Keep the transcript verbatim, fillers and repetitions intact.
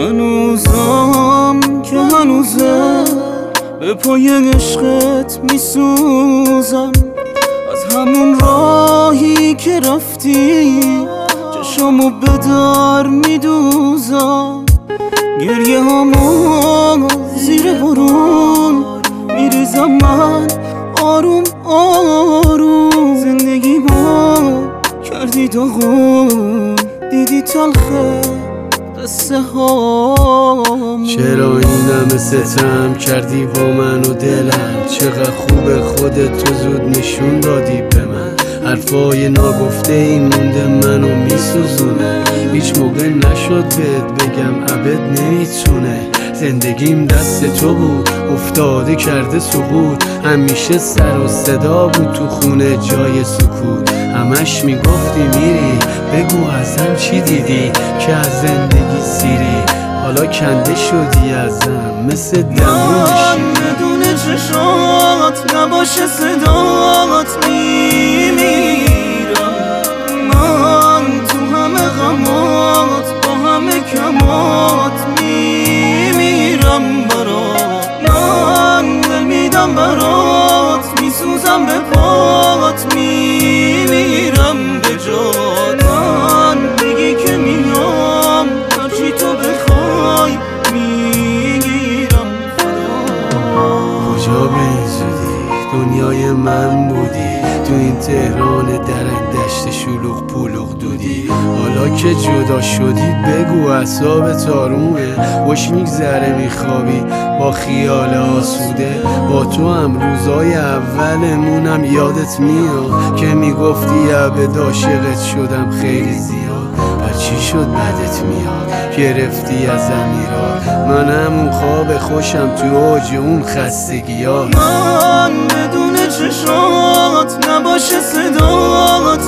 هنوزم که هنوزه به پای عشقت میسوزم، از همون راهی که رفتی چشامو به در میدوزم. گریه هامو زیر بارون میریزم من آروم آروم. زندگی ما کردی داغون، دیدی تلخه قصه هامون. چرا این همه ستم کردی با من و دلم؟ چقدر خوب خودت تو زود نشون دادی به من. حرفای ناگفته این مونده منو میسوزونه، هیچ موقع نشد بهت بگم عبد نمیتونه. زندگیم دست تو بود افتاده کرده سقوط، همیشه سر و صدا بود تو خونه جای سکوت. همش میگفتی میری بگو ازم چی دیدی که از زندگی سیری، حالا کنده شدی ازم مثل دمونشی. بدون چشات نباشه صدات میمیرم من، تو همه غمات با همه کمات میمیرم برات. من دل میدم برات، میسوزم به پات، میمیرم به جات. من بگی که میام هرچی تو بخوای میگیرم فدا. کجا به این زودی دنیای من بودی، تو این تهران درنگ دشت شلوغ پلوغ دودی. حالا که جدا شدی بگو اعصاب تارومه، خوش میگذره میخوابی با خیال آسوده. با تو هم روزای اولمونم یادت میاد که میگفتی عبد عاشقت شدم خیلی زیاد. بر چی شد بدت میاد گرفتی از امیرات؟ من همون خواب خوشم تو اوج اون خستگی ها. من بدون چشات نباشه صدات